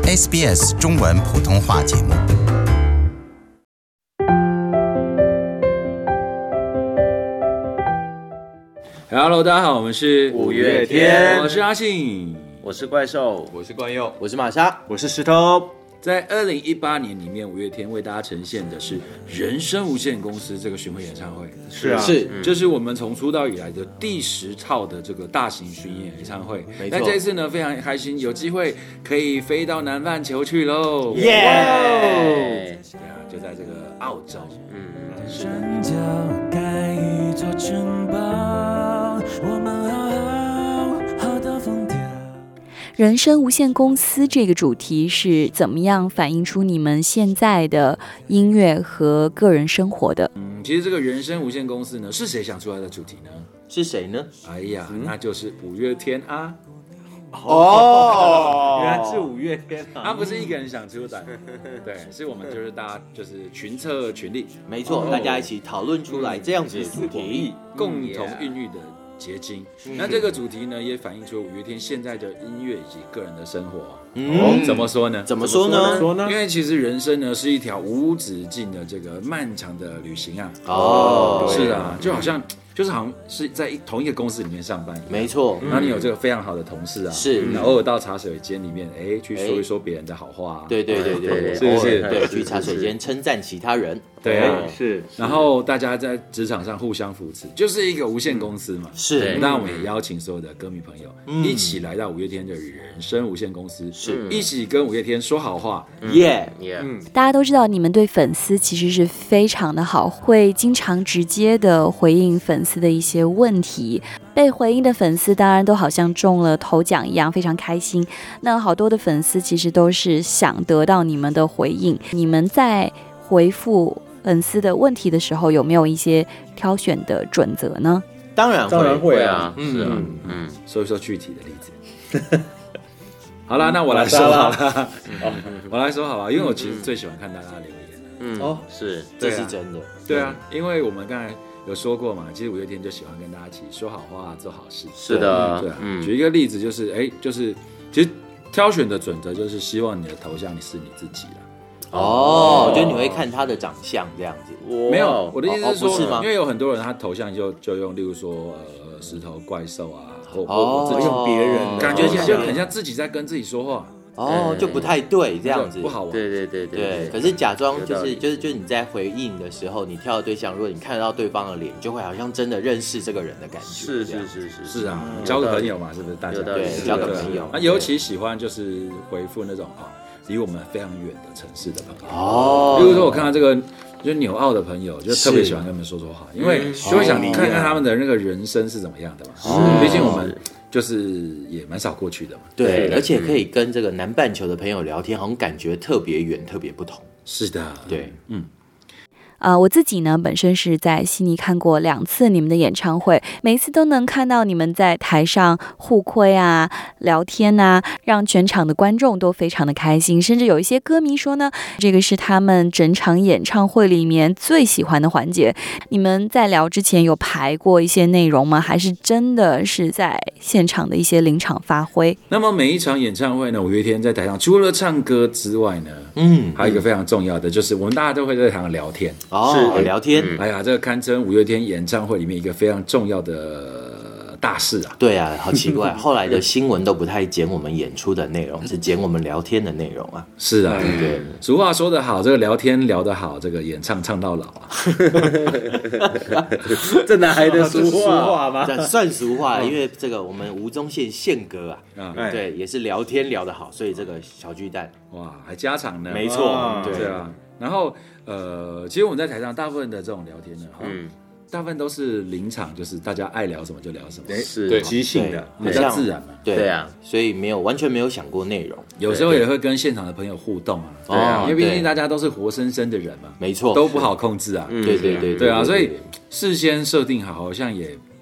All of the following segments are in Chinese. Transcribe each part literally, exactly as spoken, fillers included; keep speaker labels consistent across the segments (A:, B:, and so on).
A: S B S 中文普通话节目。
B: Hello， 大家好，我们是
C: 五月天，
B: 我是阿信，
C: 我是怪兽，
D: 我是冠佑，
C: 我是玛莎，
D: 我是石头。
B: 在二零一八年里面，五月天为大家呈现的是人生无限公司这个巡回演唱会。
D: 是啊，
C: 是，
B: 这是我们从出道以来的第十套的这个大型巡演演唱会。
C: 没错。
B: 那这一次呢，非常开心，有机会可以飞到南半球去喽！
C: 耶！
B: 对啊，就在这个澳洲。嗯，是的。盖一座城堡，我们好好的疯掉。
E: 人生无限公司这个主题是怎么样反映出你们现在的音乐和个人生活的？
B: 嗯，其实这个人生无限公司呢，是谁想出来的主题呢？
C: 是谁呢？
B: 哎呀，嗯、那就是五月天啊！
D: 哦，原来是五月天啊！
B: 他不是一个人想出的，对，是我们就是大家就是群策群力，
C: 没错，大家一起讨论出来这样子的主题，
B: 共同孕育的结晶。那这个主题呢，也反映出五月天现在的音乐以及个人的生活。嗯，怎么说呢？
C: 怎么说呢？
B: 因为其实人生呢是一条无止境的这个漫长的旅行啊。
C: 哦，
B: 是啊，就好像。就是好像是在同一个公司里面上班，
C: 没错。
B: 然后你有这个非常好的同事啊，
C: 是，
B: 然后偶尔到茶水间里面，哎，去说一说别人的好话啊，
C: 对对对对对，
B: 是不是？
C: 对，去茶水间称赞其他人，
B: 对，
D: 是。
B: 然后大家在职场上互相扶持，就是一个无限公司嘛。
C: 是。
B: 那我们也邀请所有的歌迷朋友一起来到五月天的人生无限公司，
C: 是
B: 一起跟五月天说好话，
C: 耶耶。
E: 大家都知道你们对粉丝其实是非常的好，会经常直接的回应粉丝的一些问题。问题被回应的粉丝当然都好像中了头奖一样，非常开心。那好多的粉丝其实都是想得到你们的回应。你们在回复粉丝的问题的时候，有没有一些挑选的准则呢？
C: 当然会，
D: 当然会啊，
C: 是啊，
B: 嗯，说一说具体的例子。好啦，那我来说好了，我来说好了，因为我其实最喜欢看大家的留言。
C: 嗯，哦，是，这是真的。
B: 对啊，因为我们刚才有说过嘛，其实五月天就喜欢跟大家一起说好话、做好事。
C: 是的，
B: 对啊。嗯、举一个例子，就是，哎，就是，其实挑选的准则就是希望你的头像你是你自己啦。
C: 哦，就你会看他的长相这样子。
B: 没有，我的意思是说，
C: 哦、是吗？
B: 因为有很多人他头像就就用，例如说呃石头怪兽啊，或
C: 哦，
B: 或
D: 用别人，
B: 感觉就很像自己在跟自己说话。
C: 哦，就不太对，这样子
B: 不好玩。
C: 对对对 对, 对。可是假装就是就是就是你在回应的时候，你挑的对象，如果你看得到对方的脸，就会好像真的认识这个人的感觉。
D: 是是是是
B: 是啊，交个朋友嘛，是不是？大家
C: 对交个朋友。
B: 那尤其喜欢就是回复那种啊离我们非常远的城市的朋友。
C: 哦。
B: 比如说我看到这个就纽澳的朋友，就特别喜欢跟他们说说话，因为就会想看看他们的那个人生是怎么样的嘛。毕竟我们。就是也蛮少过去的嘛，
C: 对，而且可以跟这个南半球的朋友聊天，好像感觉特别远，特别不同。
B: 是的，
C: 对，
E: 嗯。呃，我自己呢，本身是在悉尼看过两次你们的演唱会，每一次都能看到你们在台上互亏啊、聊天啊，让全场的观众都非常的开心，甚至有一些歌迷说呢，这个是他们整场演唱会里面最喜欢的环节。你们在聊之前有排过一些内容吗？还是真的是在现场的一些临场发挥？
B: 那么每一场演唱会呢，五月天在台上除了唱歌之外呢，嗯，还有一个非常重要的，就是我们大家都会在台上聊天。
C: 哦，是聊天、
B: 嗯。哎呀，这个堪称五月天演唱会里面一个非常重要的大事啊。
C: 对啊，好奇怪，后来的新闻都不太剪我们演出的内容，是剪我们聊天的内容啊。
B: 是啊，
C: 对对。
B: 俗话说得好，这个聊天聊得好，这个演唱唱到老啊。
D: 这哪来的俗话吗？
C: 这算俗话，因为这个我们吴宗宪宪哥啊，啊对，也是聊天聊得好，所以这个小巨蛋
B: 哇，还加场呢。
C: 没错，对
B: 啊。然后呃，其实我们在台上大部分的这种聊天呢，嗯，大部分都是临场，就是大家爱聊什么就聊什么，
D: 是对即兴的，
B: 比较自然嘛。
C: 对对啊，所以没有完全没有想过内容，
B: 有时候也会跟现场的朋友互动啊，对啊，因为毕竟大家都是活生生的人嘛，
C: 没错，
B: 都不好控制啊，
C: 对对对
B: 对啊，所以事先设定好，好像也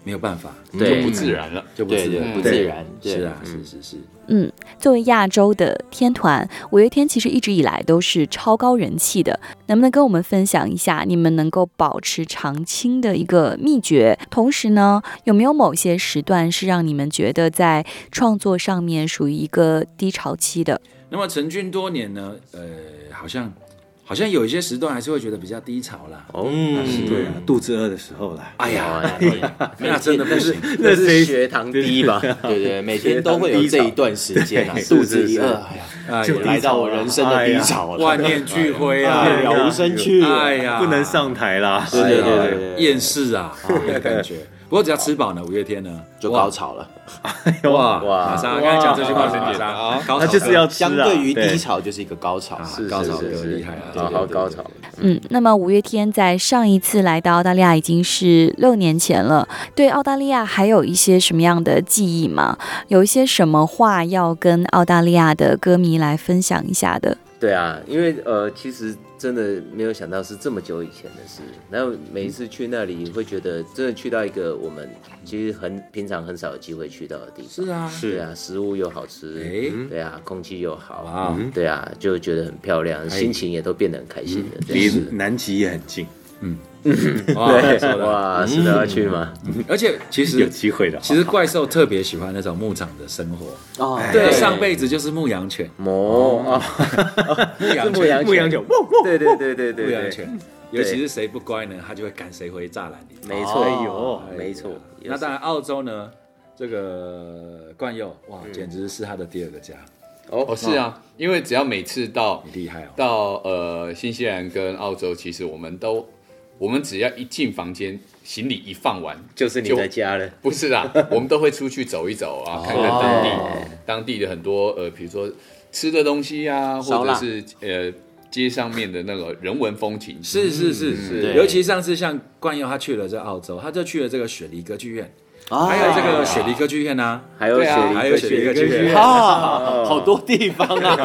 B: 没有办法，
D: 对，
F: 就不自然了，
B: 就不自然，
C: 不自然，
B: 是啊，是是是。
E: 嗯，作为亚洲的天团，五月天其实一直以来都是超高人气的。能不能跟我们分享一下你们能够保持长青的一个秘诀？同时呢，有没有某些时段是让你们觉得在创作上面属于一个低潮期的？
B: 那么成军多年呢，呃，好像好像有一些时段还是会觉得比较低潮啦。
D: 嗯，对啊，肚子饿的时候啦。
B: 哎呀，那真的不行，
C: 那是血糖低吧？对对，每天都会有这一段时间啊，肚子一饿，哎呀，就来到我人生的低潮了，
B: 万念俱灰啊，
C: 了无生趣，
B: 哎呀，
D: 不能上台啦，
C: 对对对对，
B: 厌世啊，那个感觉。不过只要吃饱呢，五月天呢
C: 就高潮了。
B: 哇哇！马上刚才讲这句话很简单啊，
D: 那就是要
C: 相对于低潮就是一个高潮，
B: 是高潮歌厉害啊，
C: 好好高潮。
E: 嗯，那么五月天在上一次来到澳大利亚已经是六年前了，对澳大利亚还有一些什么样的记忆吗？有一些什么话要跟澳大利亚的歌迷来分享一下的？
C: 对啊，因为呃，其实真的没有想到是这么久以前的事。然后每一次去那里，会觉得真的去到一个我们其实很平常很少有机会去到的地方。
B: 是啊，
C: 对啊，食物又好吃，
B: 欸、
C: 对啊，空气又好，
B: 哇，
C: 对啊，就觉得很漂亮，心情也都变得很开心的。
D: 离南极也很近。
B: 嗯，
C: 对，哇，是的，要去吗？
B: 而且其实
D: 有机会的，
B: 其实怪兽特别喜欢那种牧场的生活
C: 哦，
B: 对，上辈子就是牧羊犬，
C: 魔啊，
B: 牧羊
C: 牧羊
D: 牧羊犬，
C: 对对对对对，
B: 牧羊犬，尤其是谁不乖呢，他就会赶谁回栅栏里。
C: 没错，有，没错。
B: 那当然，澳洲呢，这个冠佑，哇，简直是他的第二个家。
F: 哦，是啊，因为只要每次到
B: 厉害哦，
F: 到呃新西兰跟澳洲，其实我们都。我们只要一进房间，行李一放完，
C: 就是你的家了。
F: 不是啦，我们都会出去走一走啊，看看当地、当地的很多呃，比如说吃的东西啊，或者是呃街上面的那个人文风情。
B: 是是是是，尤其上次像冠佑他去了这澳洲，他就去了这个雪梨歌剧院。还有这个雪梨歌剧院啊，
C: 还有雪梨，
B: 还有雪梨歌剧院
C: 啊，好多地方啊。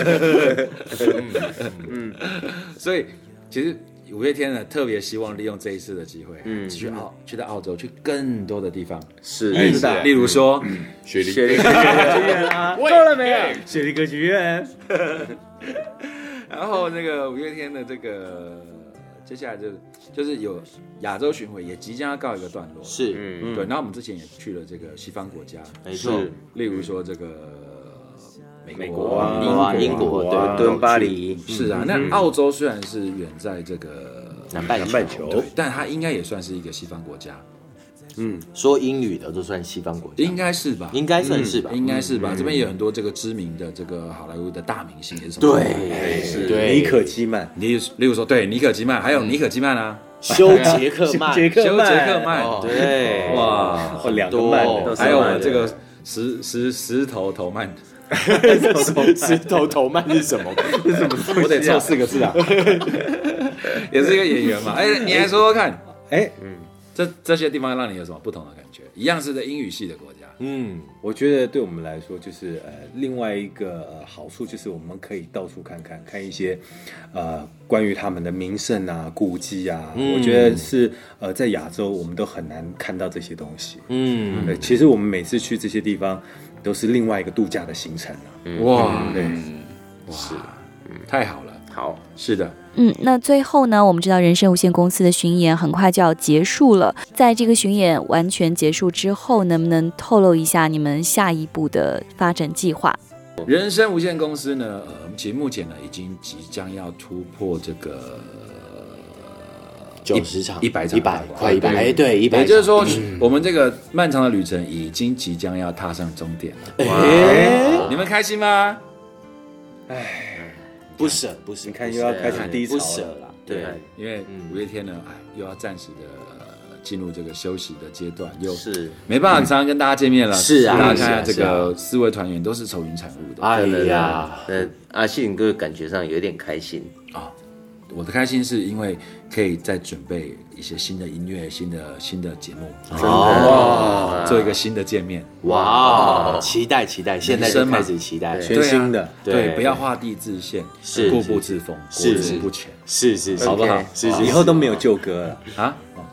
B: 嗯，所以其实。五月天呢，特别希望利用这一次的机会，嗯，去澳去到澳洲，去更多然后是，
F: 是的，
B: 例如说，
F: 嗯、雪梨
C: 雪梨歌剧院啊，够了没有？
D: 雪梨歌剧院。
B: 然后那个五月天的这个，接下来就就是有亚洲巡回，也即将要告一个段落，
C: 是，
B: 嗯，对。然后我们之前也去了这个西方国家，
C: 没错，
B: 例如说这个。
C: 美国啊，英国，对，敦巴黎
B: 是啊。那澳洲虽然是远在这个
C: 南半球，
B: 对，但它应该也算是一个西方国家。
C: 嗯，说英语的都算西方国家，
B: 应该是吧？
C: 应该算是吧？
B: 应该是吧？这边有很多这个知名的这个好莱坞的大明星也是什么？
C: 对，
B: 是
C: 对，
D: 尼可基曼，
B: 例例如说，对，尼可基曼，还有尼可基曼啊，
C: 休杰克曼，
D: 杰克
B: 曼，
C: 对，
B: 哇，
D: 两个曼，
B: 还有我们这个石石石头头曼。
C: 石头头曼是什么？
D: 是什么？
B: 我得凑四个字啊！也是一个演员嘛。哎，你来说说看，哎，嗯，这这些地方让你有什么不同的感觉？一样是在英语系的国家。
D: 嗯，我觉得对我们来说，就是呃，另外一个呃好处就是我们可以到处看看，看一些呃关于他们的名胜啊、古迹啊。嗯、我觉得是呃在亚洲我们都很难看到这些东西。嗯，对，其实我们每次去这些地方。都是另外一个度假的行程了、啊
B: 嗯，哇，对，
C: 哇，是，
B: 嗯，太好了，
C: 好，
B: 是的，
E: 嗯，那最后呢，我们知道人生无限公司的巡演很快就要结束了，在这个巡演完全结束之后，能不能透露一下你们下一步的发展计划？
B: 人生无限公司呢，呃，其实目前呢已经即将要突破这个。
C: 九十场，
B: 一百场，
C: 一百快一百，哎，对，一百。
B: 也就是说，嗯、我们这个漫长的旅程已经即将要踏上终点了。
C: 哎，
B: 你们开心吗？
D: 哎，
C: 不舍，不舍。
D: 你看又要开始低潮了，
C: 不舍了。对，
B: 因为五月天呢，哎，又要暂时的进入这个休息的阶段，又
C: 是
B: 没办法常常跟大家见面了。
C: 是啊，
B: 大家看下这个四位团员都是愁云惨雾的。
C: 哎呀，那阿信哥感觉上有点开心啊。
B: 我的开心是因为可以再准备一些新的音乐、新的新的节目，
C: 哦，
B: 做一个新的见面，
C: 哇，期待期待，现在就开始期待，
D: 全新的，
B: 对，不要画地自限，
C: 是
B: 固步自封，
C: 是
B: 裹足不前，
C: 是是，
B: 好不好？
C: 是是，
D: 以后都没有旧歌了
B: 啊，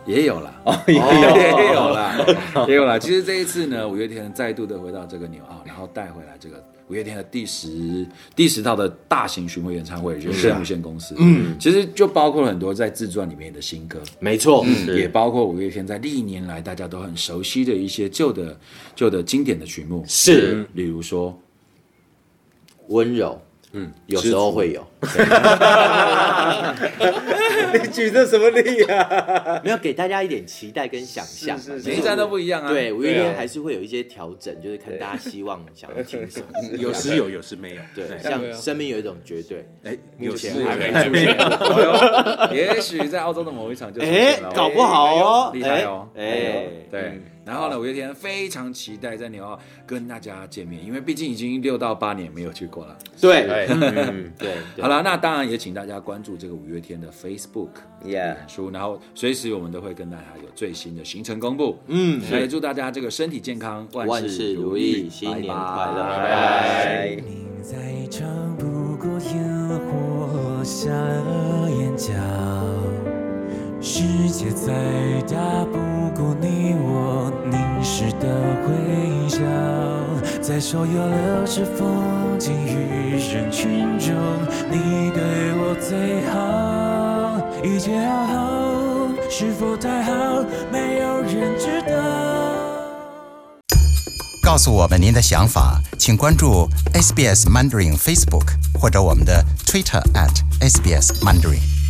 B: 也有啦，
D: 哦，也有
B: 也有啦，也有啦。其实这一次呢，五月天再度的回到这个纽澳，然后带回来这个五月天的第十第十套的大型巡回演唱会，人生无限公司。嗯，其实就包括了很多在自传里面的新歌，
G: 没错，
B: 嗯，也包括五月天在历年来大家都很熟悉的一些旧的旧的经典的曲目，
G: 是，
B: 例如说
G: 温柔。嗯，有时候会有。
D: 你举的什么例啊？
G: 没有给大家一点期待跟想象，
B: 每一站都不一样啊。
G: 对，五月天还是会有一些调整，就是看大家希望想要听什么。
D: 有时有，有时没有。
G: 对，像生命有一种绝对，
B: 哎，
G: 目前
B: 还
G: 没出现。
B: 也许在澳洲的某一场就出
G: 哎
B: 现了，
G: 搞不好哦，
B: 厉害哦。
G: 哎，
B: 对。然后呢，五月天非常期待在纽澳跟大家见面，因为毕竟已经六到八年没有去过了。
G: 对，嗯，对。
B: 好了，那当然也请大家关注这个五月天的 Facebook、Yeah 书，然后随时我们都会跟大家有最新的行程公布。嗯，那也祝大家这个身体健康，
G: 万事如意，新年快乐，拜拜。
H: 你在一场不过烟火下了眼角，世界再大不过你我凝视的微笑，在所有流逝风景与人群中，你对我最好，一切好好，是否太好，没有人知道。
A: 告诉我们您的想法，请关注 S B S Mandarin Facebook 或者我们的 Twitter at S B S Mandarin。